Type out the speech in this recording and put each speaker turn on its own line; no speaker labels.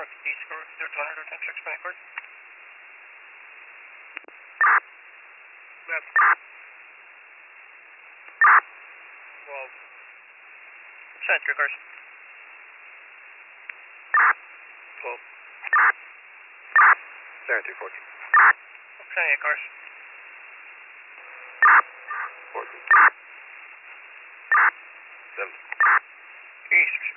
east for 0 to 100, 10 checks backward. Left. 12. Side 3 cars. 12. Sarah 314. Okay, 8 cars. 14. 7. East